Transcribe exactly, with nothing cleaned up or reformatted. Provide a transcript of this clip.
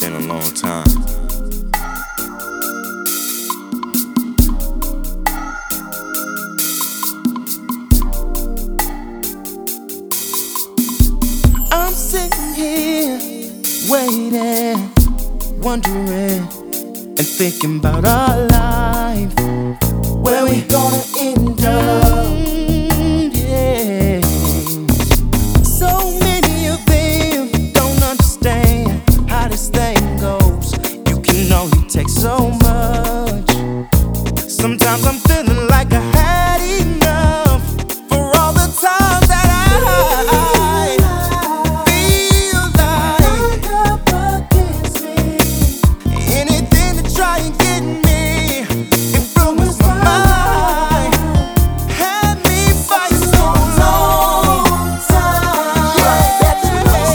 in a long time. I'm sitting here waiting, wondering and thinking about our life. Where we gonna end up?